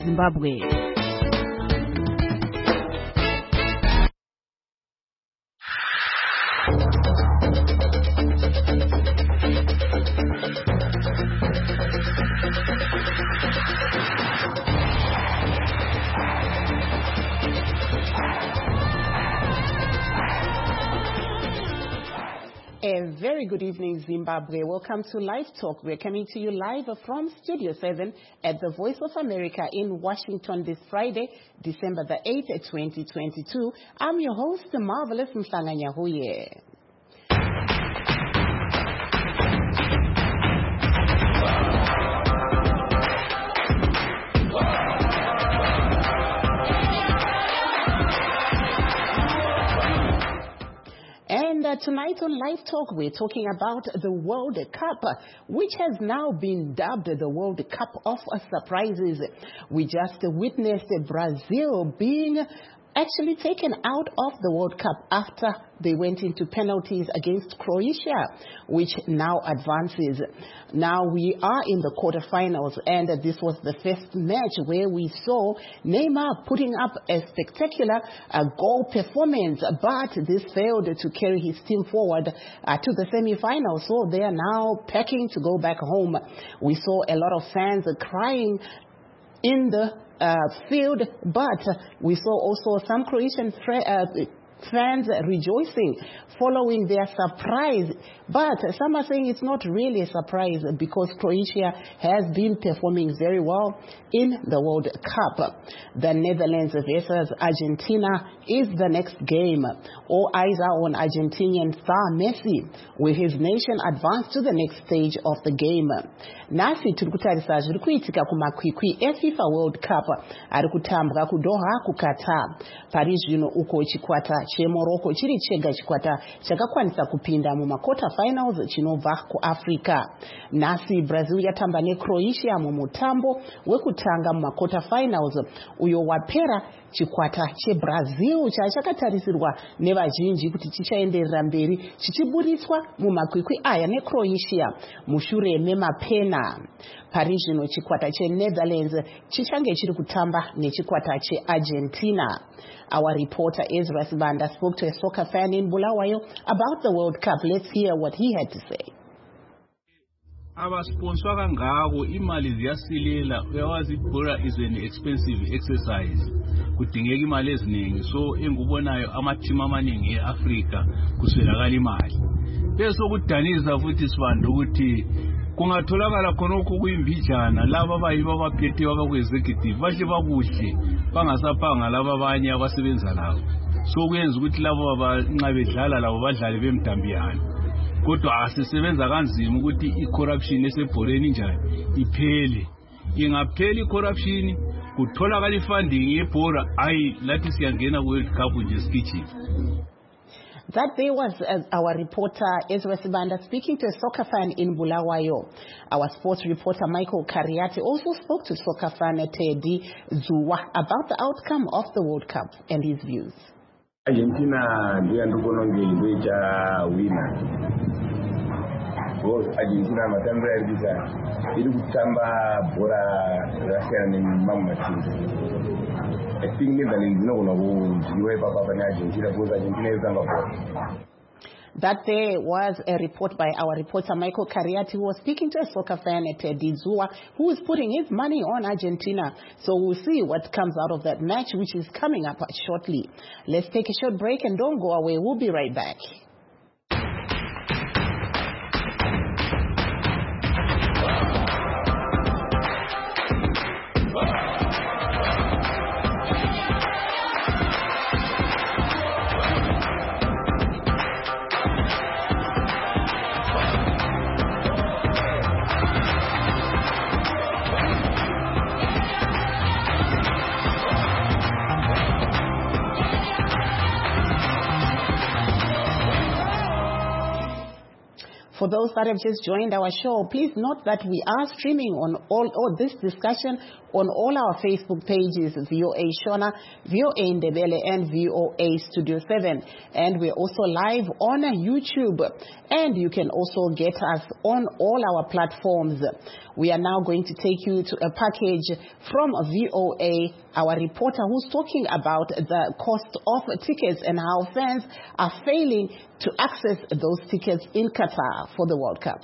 Zimbabwe. A very good evening, Zimbabwe. Welcome to Live Talk. We're coming to you live from Studio 7 at the Voice of America in Washington this Friday, December the 8th, 2022. I'm your host, the marvelous Mhlanga Nyahuye. Tonight on Live Talk, we're talking about the World Cup, which has now been dubbed the World Cup of Surprises. We just witnessed Brazil being actually taken out of the World Cup after they went into penalties against Croatia, which now advances. Now we are in the quarterfinals, and this was the first match where we saw Neymar putting up a spectacular goal performance, but this failed to carry his team forward to the semi-finals. So they are now packing to go back home. We saw a lot of fans crying in the field, but we saw also some Croatian fans rejoicing following their surprise. But some are saying it's not really a surprise because Croatia has been performing very well in the World Cup. The Netherlands versus Argentina is the next game. All eyes are on Argentinian star Messi, with his nation advanced to the next stage of the game. Nasi turikutarisa zviri kuitika kumakwikwi eFIFA World Cup ari kutambwa kuDoha kuQatar. Pari zvino uko chikwata cheMorocco chiri chega chikwata chakakwanisa kupinda mumakota finals chinobva kuAfrica. Nasi Brazil yatamba neCroatia mumutambo wekutanga mumakota finals uyo wapera. Chikwata cheBrazil chakatarisirwa nevazhinji kuti chichaenderera mberi chichiburiswa mumakwikwi aya neCroatia mushure memapena. Pari zvino chikwata cheNetherlands chichange chiri kutamba nechikwata cheArgentina. Our reporter Ezra Sibanda spoke to a soccer fan in Bulawayo about the World Cup. Let's hear what he had to say. Abasponsor kangako imali ziyasilela. Uyawazi ibhola is an expensive exercise. Kudingeka imali eziningi, so engubonayo amateam amaningi eAfrica kuswelakala imali. Bese ukudanisa futhi sibanda ukuthi kungatholakala khonokho kuyimbijana laba abayiba abaphethe abakwe-executive bahle bakuhle bangasaphanga laba abanye abasebenza labo. So kuyenza ukuthi labo abanqa bedlala labo badlale bemdambiyana. Kodwa asisebenza kanzima ukuthi i-corruption esebholeni njani iphele. Ingapheli i-corruption kutholakala ifunding yebhola ayi lathi siyangena ku-World Cup nje sikijile. That day was our reporter Ezra Sibanda speaking to a soccer fan in Bulawayo. Our sports reporter Michael Kariati also spoke to soccer fan Teddy Zuwa about the outcome of the World Cup and his views. Argentina ndiye ndokonongeita winner. Because Argentina matamba yalisa iri kutamba bora rasiyana nemamwe matimu. I think Netherlands Argentina because Argentina is bora. That there was a report by our reporter Michael Kariati, who was speaking to a soccer fan at Dizua, who is putting his money on Argentina. So we'll see what comes out of that match, which is coming up shortly. Let's take a short break and don't go away. We'll be right back. For those that have just joined our show, please note that we are streaming on all this discussion on all our Facebook pages, VOA Shona, VOA Ndebele, and VOA Studio 7. And we're also live on YouTube. And you can also get us on all our platforms. We are now going to take you to a package from VOA, our reporter who's talking about the cost of tickets and how fans are failing to access those tickets in Qatar for the World Cup.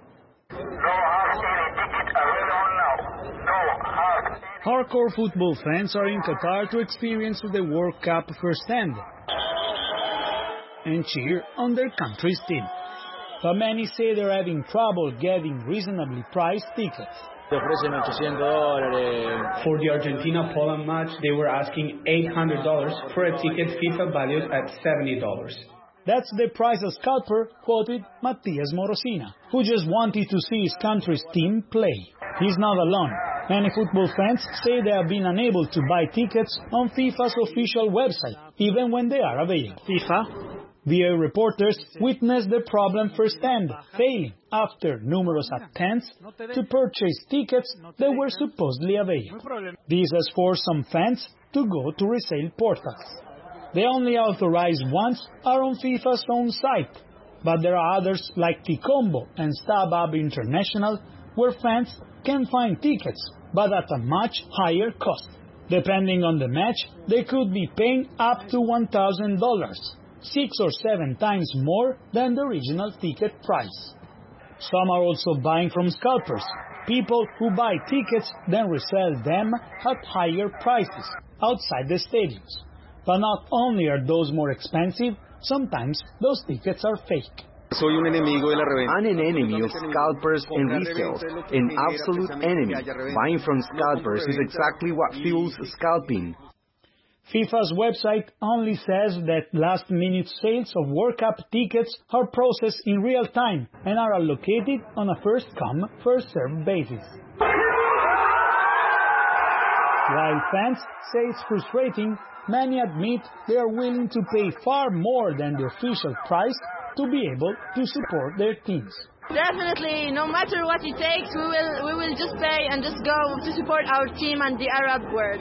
Hardcore football fans are in Qatar to experience the World Cup firsthand and cheer on their country's team. But many say they're having trouble getting reasonably priced tickets. For the Argentina-Poland match, they were asking $800 for a ticket FIFA valued at $70. That's the price a scalper quoted Matias Morosina, who just wanted to see his country's team play. He's not alone. Many football fans say they have been unable to buy tickets on FIFA's official website, even when they are available. VOA reporters witnessed the problem firsthand, failing after numerous attempts to purchase tickets that were supposedly available. This has forced some fans to go to resale portals. The only authorized ones are on FIFA's own site, but there are others like Ticombo and StubHub International where fans can find tickets, but at a much higher cost. Depending on the match, they could be paying up to $1,000. 6 or 7 times more than the original ticket price. Some are also buying from scalpers, people who buy tickets then resell them at higher prices outside the stadiums. But not only are those more expensive, sometimes those tickets are fake. I'm an enemy of scalpers and resales, an absolute enemy. Buying from scalpers is exactly what fuels scalping. FIFA's website only says that last-minute sales of World Cup tickets are processed in real time and are allocated on a first-come, first-served basis. While fans say it's frustrating, many admit they are willing to pay far more than the official price to be able to support their teams. Definitely, no matter what it takes, we will just pay and just go to support our team and the Arab world.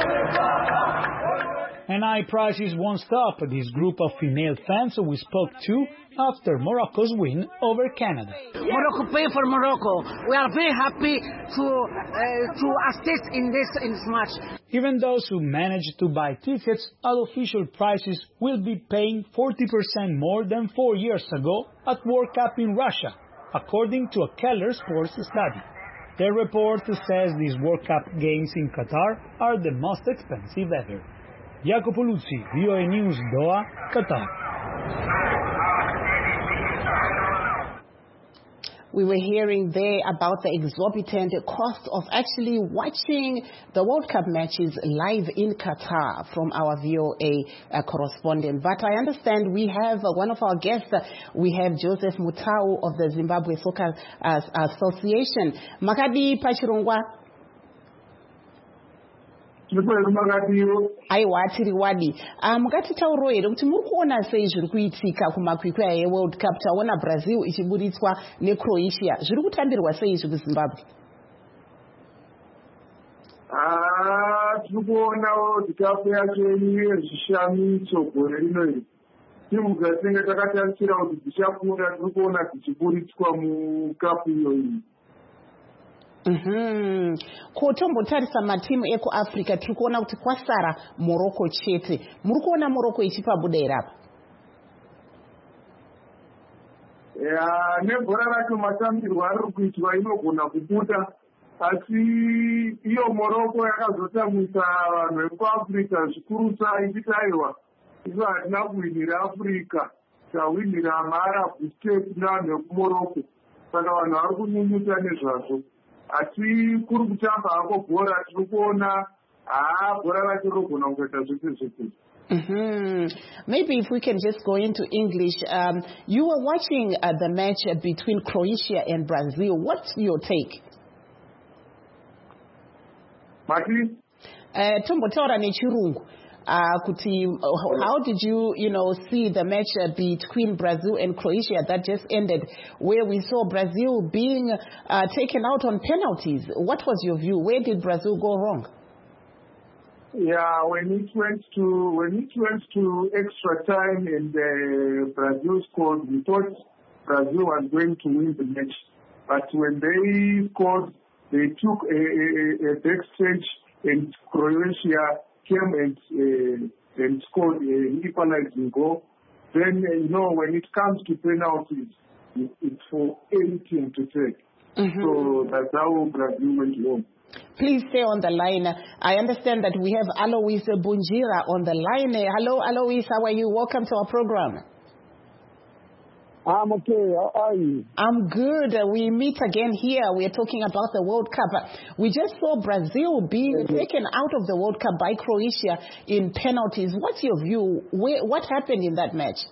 And high prices won't stop this group of female fans we spoke to after Morocco's win over Canada. Morocco pay for Morocco. We are very happy to assist in this match. Even those who managed to buy tickets at official prices will be paying 40% more than 4 years ago at World Cup in Russia, according to a Keller Sports study. The report says these World Cup games in Qatar are the most expensive ever. Jacopo Luzzi, VOA News, Doha, Qatar. We were hearing there about the exorbitant cost of actually watching the World Cup matches live in Qatar from our VOA correspondent. But I understand we have one of our guests. We have Joseph Mutau of the Zimbabwe Soccer Association. Makadi Pachirongwa. Aiwa tiri wadi mukatitauro here kuti muri kuona sei zviri kuitika kumakwikwi eWorld Cup. Taona Brazil ichiburitswa neCroatia. Zviri kutambirwa sei izvi kuZimbabwe? Tiri kuonawo chikafu yacho yezvishamiso gore rino iri. Timu dzatinenge takatarisira kuti dzichakunda tiri kuona dzichiburitswa mukapu iyoyi. Kotombotarisa matimu ekuAfrica tiri kuona kuti kwasara Morocco chete. Muri kuona Morocco ichipabuda here apa? Nebhora racho matambirwo ari kuitwa inogona kuputa, asi iyo Morocco yakazotsamwisa vanhu vekuAfrica zvikuru ichiti aiwa ivo hatina kuwinira Africa, tawinira maArab States nevanhu vekuMorocco, saka vanhu vari kunyunyuta nezvazvo. Asi kuri kutamba hako bhora tiri kuona bhora racho rinogona kuita zvese. Maybe if we can just go into English. You were watching the match between Croatia and Brazil. What's your take? Mati? Tombotaura nechirungu. How did you, see the match between Brazil and Croatia that just ended, where we saw Brazil being taken out on penalties? What was your view? Where did Brazil go wrong? Yeah, when it went to extra time and Brazil scored, we thought Brazil was going to win the match. But when they scored, they took a backstage, and Croatia came and scored an equalizing goal. Then, when it comes to penalties, it's for any team to take. So that's how Brazil went home. Please stay on the line. I understand that we have Alois Bunjira on the line. Hello, Alois. How are you? Welcome to our program. I'm okay. How are you? I'm good. We meet again here. We are talking about the World Cup. We just saw Brazil being taken out of the World Cup by Croatia in penalties. What's your view? What happened in that match?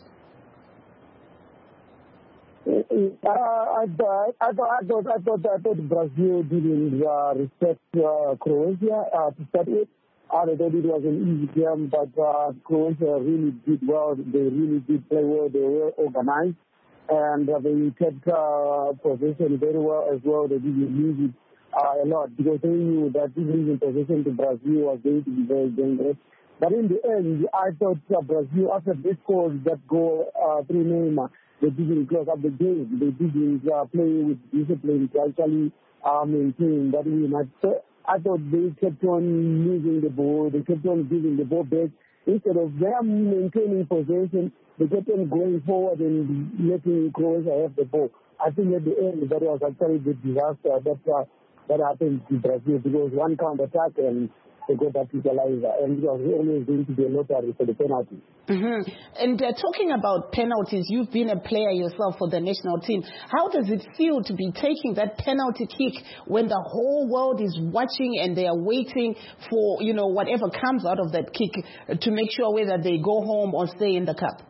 I thought Brazil didn't respect Croatia to start with. I thought it was an easy game, but Croatia really did well. They really did play well. They were organized, and they kept possession very well as well. They didn't lose it a lot because they knew that losing possession to Brazil was going to be very dangerous. But in the end, I thought Brazil, after they scored that goal through Neymar, they didn't close up the game. They didn't play with discipline to actually maintain that win. I thought they kept on losing the ball. They kept on giving the ball back. Instead of them maintaining possession, they kept on going forward and letting Croatia have the ball. I think at the end, that was actually the disaster that happened to Brazil, because one counter-attack and they got that equalizer, and it was always going to be a lottery for the penalty. And talking about penalties, you've been a player yourself for the national team. How does it feel to be taking that penalty kick when the whole world is watching and they are waiting for, whatever comes out of that kick to make sure whether they go home or stay in the cup?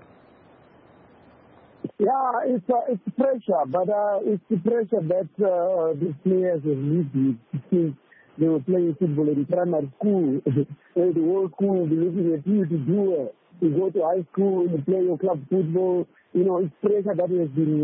Yeah, it's pressure, but it's the pressure that these players have lived with. They were playing football in primary school. The whole school will be looking at you to do it. You go to high school, you play your club football. It's pressure that has been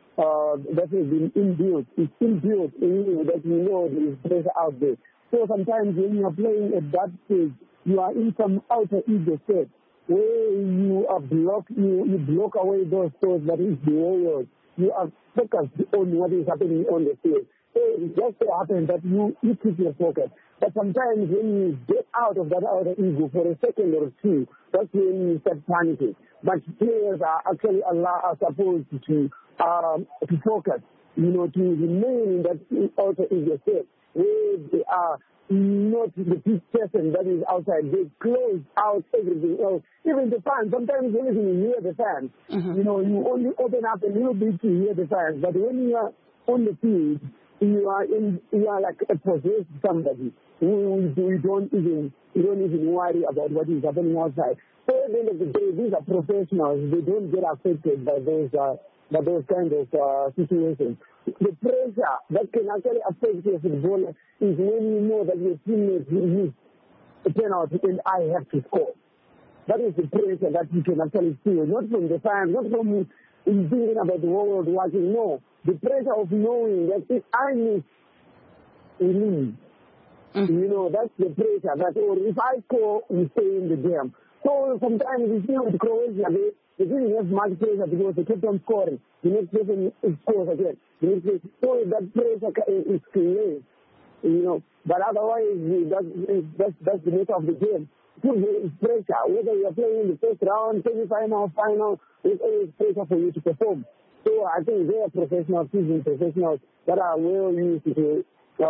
inbuilt. It's inbuilt that there is pressure out there. So sometimes when you are playing at that stage, you are in some outer ego state where you block away those thoughts that is the warriors. You are focused on what is happening on the field. It just so happens that you keep your focus. But sometimes when you get out of that outer ego for a second or two, that's when you start panicking. But players are actually supposed to focus, to remain in that outer ego state where they are not the big person that is outside. They close out everything else. Even the fans, sometimes when you hear the fans, you only open up a little bit to hear the fans. But when you are on the field, you are like a possessed somebody. You don't even worry about what is happening outside. So at the end of the day, these are professionals. They don't get affected by those kind of situations. The pressure that can actually affect your footballer is when you know that your teammates will miss a penalty and I have to score. That is the pressure that you can actually feel, not from the fans, not from thinking about the world watching. No, the pressure of knowing that if I miss, we lose. That's the pressure. Or if I score, we stay in the game. So sometimes you see with Croatia, they didn't have much pressure because they kept on scoring. The next person scores again. So that pressure is created, But otherwise, that's the nature of the game. Football is pressure. Whether you are playing in the first round, semi-final, final, it's always pressure for you to perform. So I think they are professionals, seasoned professionals that are well used to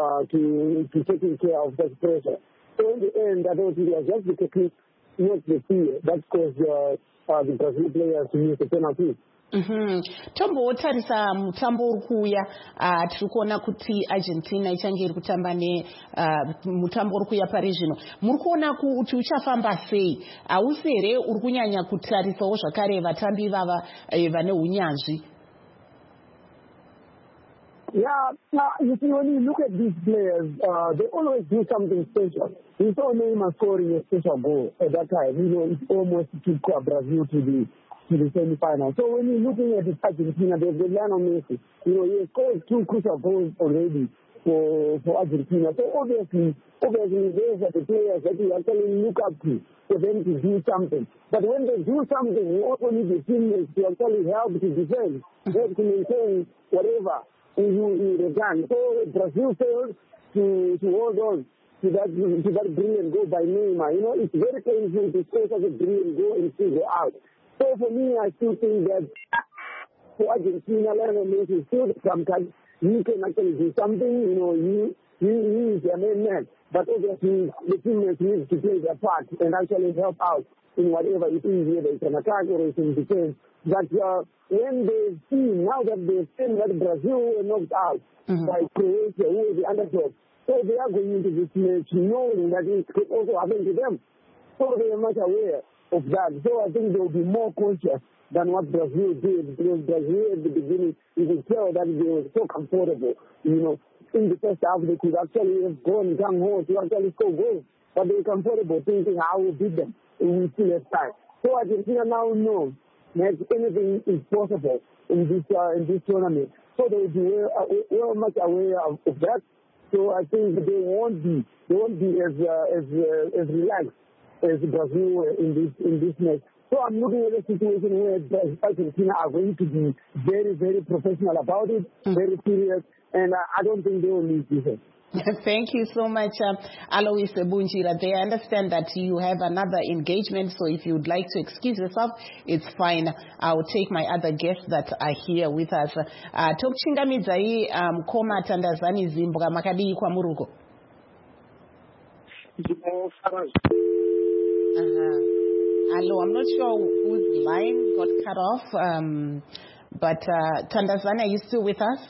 taking care of that pressure. So in the end, I don't think it was just the technique, not the fear, that caused the Brazil players to use the penalty. Tombo wotarisa mutambo urikuya tiri kuona kuti Argentina ichange iri kutamba mutambo urikuya pari zvino. Muri kuona kuti uchafamba sei? Hausi here uri kunyanya kutarisawo zvakare vatambi vava vane unyanzvi? You see, when you look at these players, they always do something special. We saw Neymar scoring a special goal at that time. It almost took Brazil to the semi-final. So when you're looking at Argentina, there's Lionel Messi. He has scored 2 crucial goals already for Argentina. So obviously, those are the players that you actually look up to for them to do something. But when they do something, you also need the teammates to actually help to defend, help to maintain whatever you done. So Brazil failed to hold on to that brilliant goal by Neymar. It's very painful to score such a brilliant goal and still go out. So for me, I still think that for Argentina, Lionel Messi still sometimes he can actually do something. He is their main man. But obviously, the teammates need to play their part and actually help out in whatever it is, whether it's an attack or it's in defense. But when they see, now that they've seen that Brazil were knocked out by Croatia, who is the underdog, so they are going into this match knowing that it could also happen to them. So they are much aware of that. So I think they will be more conscious than what Brazil did, because Brazil at the beginning, you could tell that they were so comfortable. In the first half, they could actually have gone gung-ho to actually score goals, but they were comfortable thinking, I will beat them, and we still have time. So Argentina now knows that anything is possible in this tournament. So they will be well much aware of that. So I think they won't be as relaxed as Brazil in this match. So I'm looking at a situation where Argentina are going to be very, very professional about it, very serious, and I don't think they will lose this. Thank you so much, Alois Bunjira. They understand that you have another engagement, so if you would like to excuse yourself, it's fine. I'll take my other guests that are here with us. Tokuchingamidza Mkoma Tandazani Zimbabwe makadii kwa muruko. Hello, I'm not sure whose line got cut off, but Tandazani, are you still with us?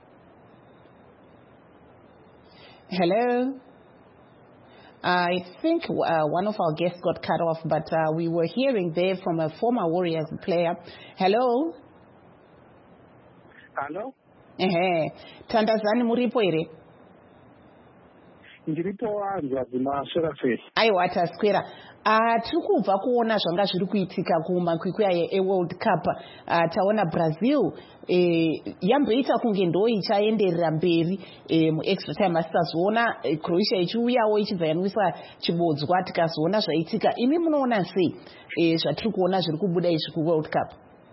Hello? I think one of our guests got cut off, but we were hearing there from a former Warriors player. Hello? Hello? Tandazani muripo ere? Ndiripo anza kumasora face. Aiwa taskwera. Tiri kubva kuona zvanga zviri kuitika kumakwikwi eWorld Cup. Taona Brazil yamboita kunge ndo ichaenderera mberi muextra time, asi tazoona Croatia ichiuyawo ichibva yanwisa chibodzwa, tikazoona zvaitika. Imi munoona sei zvatiri kuona zviri kubuda izvi kuWorld Cup?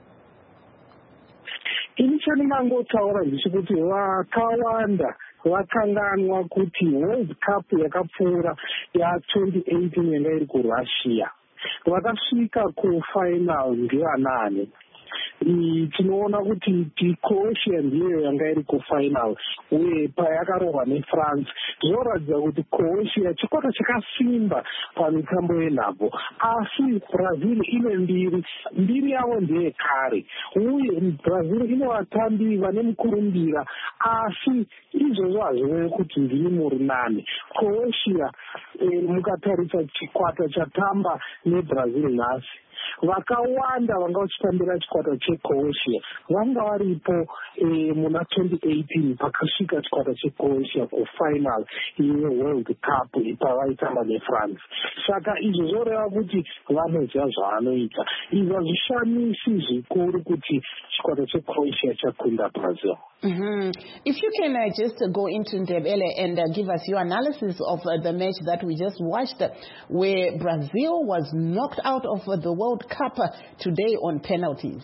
Ini chandingangotaura ndechekuti vakawanda vakanganwa kuti World Cup yakapfuura ya2018 yanga iri kuRussia vakasvika kufinal ngevanani. Tinoona kuti Croatia ndiyo yanga iri kufinal uye payakarohwa neFrance zvoratidza kuti Croatia chikwata chakasimba pamitambo yenhabvu, asi Brazil ine mbiri yavo ndeyekare uye Brazil ine vatambi vane mukurumbira, asi izvozvo hazvive kuti ndini muri nani. Croatia mukatarisa chikwata chatamba neBrazil nhasi, vakawanda vanga vachitambira chikwata cheCroatia vanga varipo muna 2018 pakasvika chikwata cheCroatia kufinal yeWorld Cup pavaitamba neFrance. Saka izvo zvoreva kuti vanoziva zvavanoita. Izvi hazvishamisi zvikuru kuti chikwata cheCroatia chakunda Brazil. If you can just go into Ndebele and give us your analysis of the match that we just watched, where Brazil was knocked out of the World Cup today on penalties.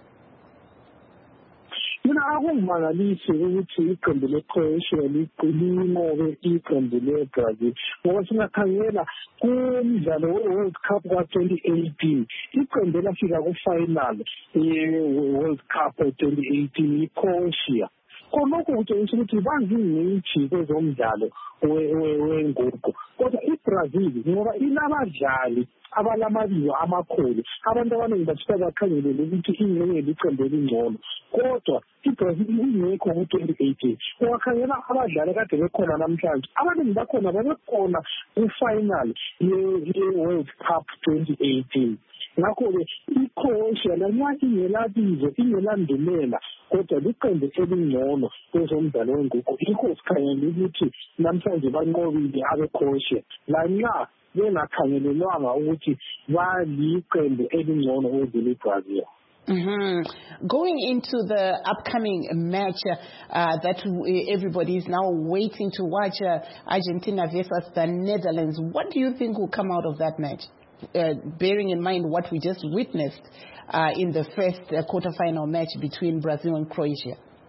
Akungimangalisi ukuthi iqembu leCroatia linqobe iqembu leBrazil. Ngoba singakhangela kumdlalo we-World Cup ka-2018 iqembu elafika kufinal ye-World Cup 2018 iCroatia. Konoko kutshengisa ukuthi bazingcitshi kwezomdlalo wenguqu, kodwa iBrazil ngoba inabadlali abalamabizo amakhulu, abantu abaningi basuka bakhangelele ukuthi ingxenye liqembu elingcono, kodwa iBrazil ingekho ku-2018. Ungakhangela abadlali kade bekhona namhlanje, abaningi bakhona babekhona kufinal ye-World Cup 2018. ngakho-ke iCroatia lanxa ingelabizo ingelandulela kodwa liqembu elingcono kwezomdlalo wenguqu. Yikho sikhangele ukuthi namhlanje banqobile abeCroatia lanxa bengakhangelelwanga ukuthi baliqembu elingcono ukudlula iBrazil. Going into the upcoming match that everybody is now waiting to watch, Argentina versus the Netherlands, what do you think will come out of that match? Bearing in mind what we just witnessed in the first quarterfinal match between Brazil and Croatia.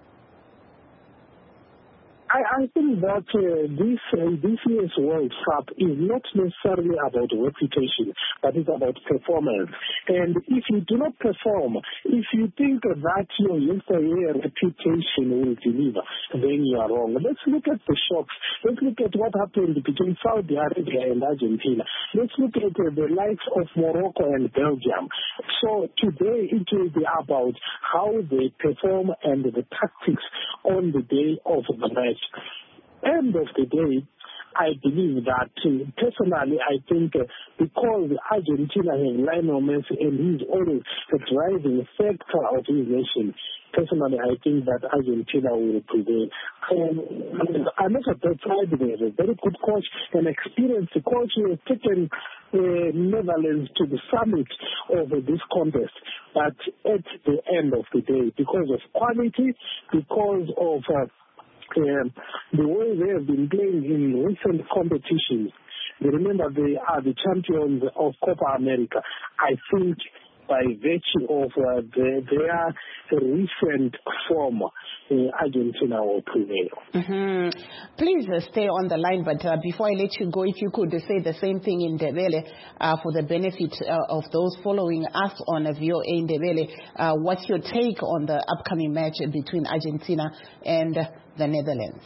I think that this year's World Cup is not necessarily about reputation, but it's about performance. And if you do not perform, if you think that your yesteryear reputation will deliver, then you are wrong. Let's look at the shocks. Let's look at what happened between Saudi Arabia and Argentina. Let's look at the likes of Morocco and Belgium. So today it will be about how they perform and the tactics on the day of the match. End of the day, I believe that personally, I think because Argentina has Lionel Messi and he's always the driving factor of his nation, personally, I think that Argentina will prevail. I'm not a bad side. There's a very good coach, an experienced coach who has taken Netherlands to the summit of this contest. But at the end of the day, because of quality, because of the way they have been playing in recent competitions, remember they are the champions of Copa America. I think by virtue of their recent form, Argentina will prevail. Please stay on the line, but before I let you go, if you could say the same thing in Ndebele for the benefit of those following us on VOA in Ndebele. What's your take on the upcoming match between Argentina and the Netherlands?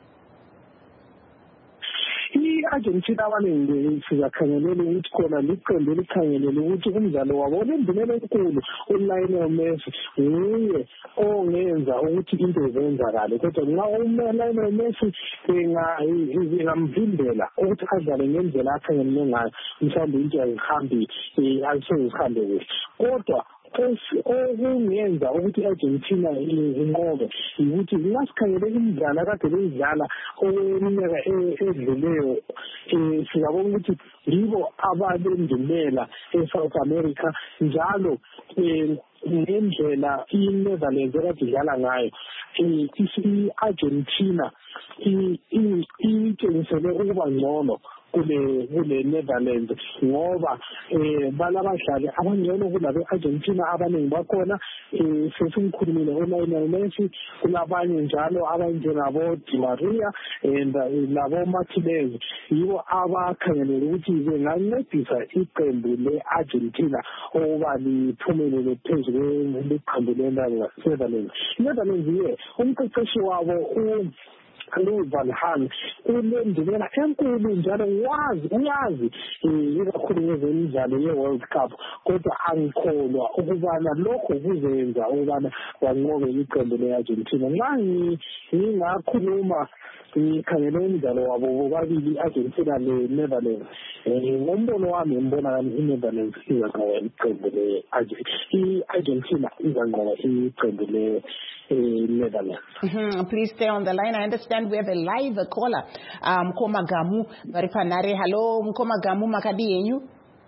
Argentina abaningi sizakhangelela ukuthi khona liqembu elikhangelele ukuthi umdlalo wabo olendumela enkulu uLionel Messi nguye ongenza ukuthi into zenzakale, kodwa nxa uLionel Messi engamvimbela ukuthi adlale ngendlela akhangelele ngayo, mhlawumbe into ayihambi ayisezihambe kuhle, kodwa okungenza ukuthi Argentina inqobe ukuthi ngasikhangele imidlalo akade beyidlala okweminyaka edluleyo, siyabona ukuthi yibo abalendumela eSouth America, njalo ngendlela iNetherlands ekadlala ngayo i-Argentina itshengisele ukuba ngcono kule Netherlands ngoba balabadlali abangcono kulabe Argentina abaningi bakhona. Sesimkhulumile uLionel Messi, kulabanye njalo abanjengabo Di Maria labo Martinez, yibo abakhangelele ukuthi bengancedisa iqembu le-Argentina ukuba liphumelele phezu kweqembu le-Netherlands. iNetherlands umqeqeshi wabo Louis van Gaal ulendumela enkulu njalo uyazi ikakhulu ngezemidlalo ye-World Cup, kodwa angikholwa ukubana lokho kuzenza ukubana banqobe iqembu le-Argentina. Nxa ngingakhuluma ngikhangele umdlalo wabo bobabili i-Argentina le-Netherlands, ngombono wami ngibona i-Netherlands izanqoba iqembu i-Argentina izanqoba iqembu le-Netherlands. Please stay on the line. I understand we have a live caller. Mkoma Gamu Maripanare. Hello, Mkoma Gamu, makadi yenyu?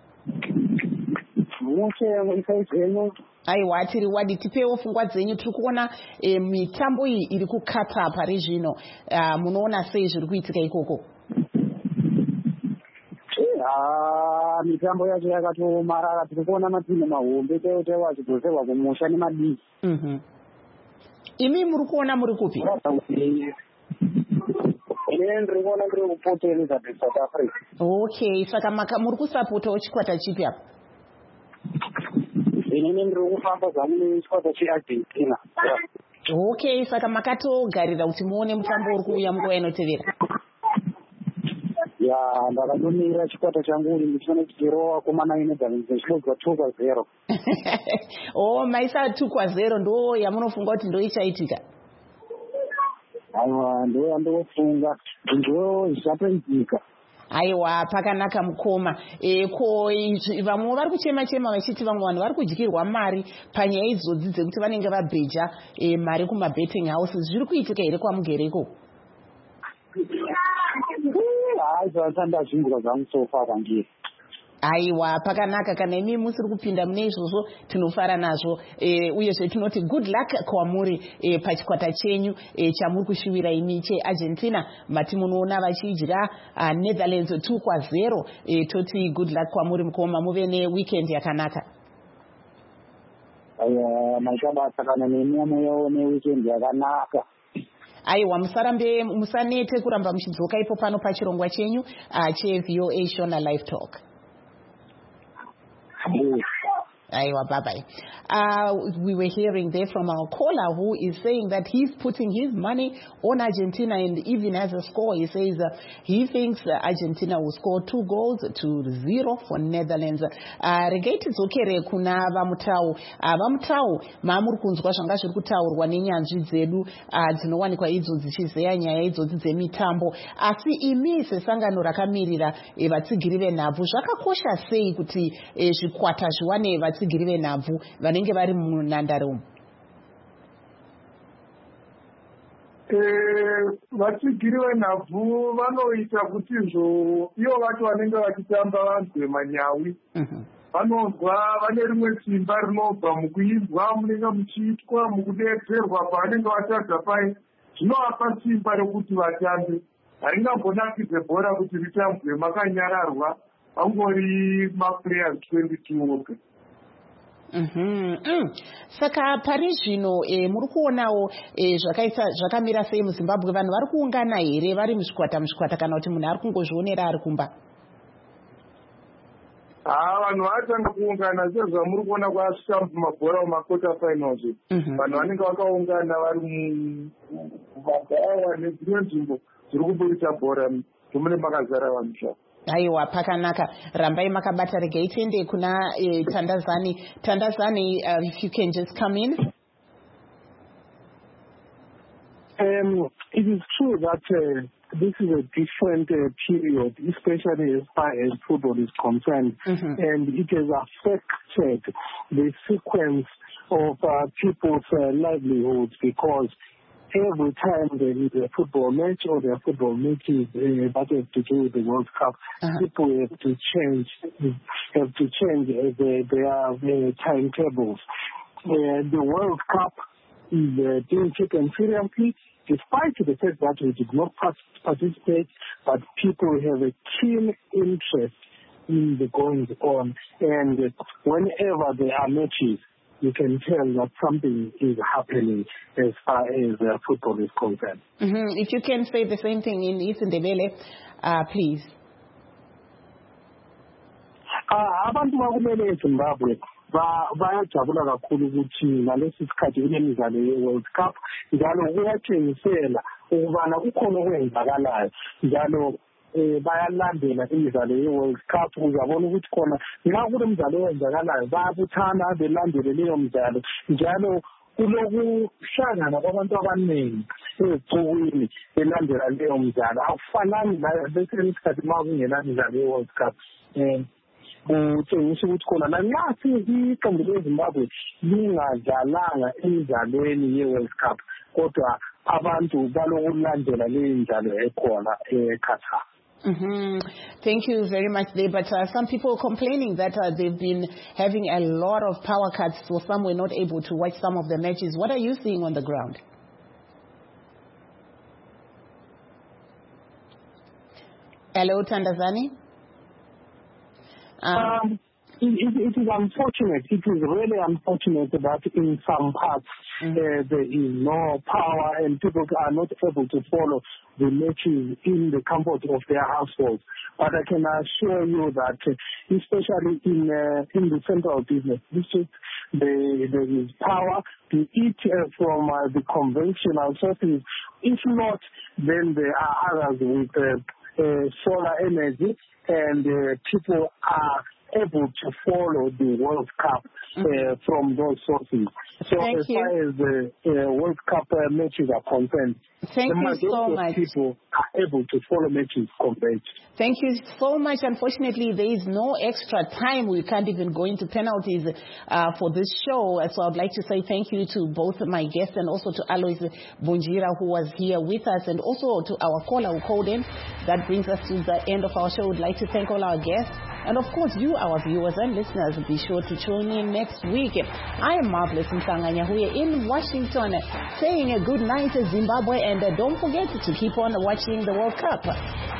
Aiwa, tiri wadi tipewo fungwa zenyu tukuona mitambo hii iri kukata pari zvino. Munoona sei zviri kuitika ikoko? Mitambo yacho yakatomarara, tirikuona matimu mahombe tewa chigosewa kumusha nemadiki. Imi muri kuona muri kupi? Ndiri kuona ndiri kuPort Elizabeth, South Africa. Okay, saka muri kusapota chikwata chipi apa? Inini ndiri kufamba zvangu nechikwata cheArgentina. Okay, saka makatogarira kuti muone mutambo uri kuuya munguva inotevera. Ndakadomira chikwata changu uri ndichiona chichirowa komana iNetherlands chichibogwa 2-0. Maisa 2-0 ndo yamunofunga kuti ndo ichaitika? Aiwa, ndo yandofunga ndo zvapenzika. Aiwa, pakanaka mukoma. Ko vamwe vari kuchema vachiti vamwe vanhu vari kudyirwa mari panyaya idzodzi dzekuti vanenge vabheja mari kumabetting houses. Zviri kuitika here kwamugereko? Zvandazvingura zvangu sofa kwandiri. Aiwa, pakanaka. Kana imi musiri kupinda mune izvozvo tinofara nazvo, uyezve tinoti good luck kwamuri pachikwata chenyu chamuri kushuvira imi cheArgentina mati munoona vachidya Netherlands 2-0. Toti good luck kwamuri mukoma, muve neweekend yakanaka. Maishabasa kana nemi amoyo neweekend yakanaka. Aiwa, musanete kuramba muchidzoka ipo pano pachirongwa chenyu cheVOA Shona Live Talk. Aiwa, bye-bye. We were hearing there from our caller who is saying that he's putting his money on Argentina and even has a score. He says he thinks Argentina will score 2-0 for Netherlands. Regaiti dzokere kuna vamutau. Vamutau maamuri kunzwa zvanga zviri kutaurwa nenyanzvi dzedu dzinowanikwa idzo dzichizeya nyaya idzodzi dzemitambo. Asi imi sesangano rakamirira vatsigiri venhabvu, zvakakosha sei kuti zvikwata zviwane vatsigiri venhabvu vanenge vari munhandare umu? Vatsigiri venhabvu vanoita kuti ivo vacho vanenge vachitamba vanzwe manyawi. Vanonzwa vane rimwe simba rinobva mukuimbwa munenge muchiitwa mukudetserwa pavanenge vatadza pai. Zvinovapa simba rekuti vatambe. Haringambonakidze bhora kuti ritambwe makanyararwa vangori maplayers 22 oga. Saka pari zvino muri kuonawo zvakamira sei muZimbabwe? Vanhu vari kuungana here vari muzvikwata kana kuti munhu ari kungozvionera ari kumba? Vanhu vatanga kuungana sezvamuri kuona kwasvika mumabhora mumakota finals. Vanhu vanenge vakaungana vari mumabhawa nedzimwe nzvimbo dziri kuburisa bhora tomune makazara vanhu zvavo. Aiwa, pakanaka. Rambai makabata. Regai tiende kuna Tandazani. Tandazani, if you can just come in. It is true that this is a different period, especially as far as football is concerned, and it has affected the sequence of people's livelihoods, because every time there is a football match or there are football matches that have to do with the World Cup, people have to change their timetables. The World Cup is being taken seriously, despite the fact that we did not participate, but people have a keen interest in the goings on, and whenever there are matches, you can tell that something is happening as far as football is concerned. If you can say the same thing in isiNdebele, please. Abantu bakumele eZimbabwe bayajabula kakhulu ukuthi ngalesi sikhathi kunemidlalo ye-World Cup, njalo kuyatshengisela ukubana kukhona okwenzakalayo, njalo bayalandela imidlalo ye-World Cup. Uzabona ukuthi khona nxa kulemidlalo eyenzakalayo bayabuthana belandele leyo mdlalo, njalo kulokuhlangana kwabantu abaningi ezixukwini belandela leyo mdlalo. Akufanani lesinye isikhathi uma kungena imidlalo ye-World Cup. Kutshengisa ukuthi khona nanxa iqembu leZimbabwe lingadlalanga emidlalweni ye-World Cup, kodwa abantu balokulandela leyo mdlalo ekhona eQatar. Thank you very much there, but some people complaining that they've been having a lot of power cuts, so some were not able to watch some of the matches. What are you seeing on the ground? Hello, Tandazani? It is unfortunate. It is really unfortunate that in some parts there is no power and people are not able to follow the matches in the comfort of their households. But I can assure you that, especially in the central business district, there is power to eat from the conventional sources. If not, then there are others with solar energy, and people are able to follow the World Cup from those sources. So Thank as you. far as the World Cup matches are concerned, Thank the you majority so of much. people are able to follow matches compared. Thank you so much. Unfortunately, there is no extra time. We can't even go into penalties for this show. So I'd like to say thank you to both my guests and also to Alois Bunjira, who was here with us, and also to our caller who called in. That brings us to the end of our show. We'd like to thank all our guests. And of course, you, our viewers and listeners, be sure to tune in next week. I am Marvelous Msanganyahuye in Washington, saying a good night to Zimbabwe, and don't forget to keep on watching the World Cup.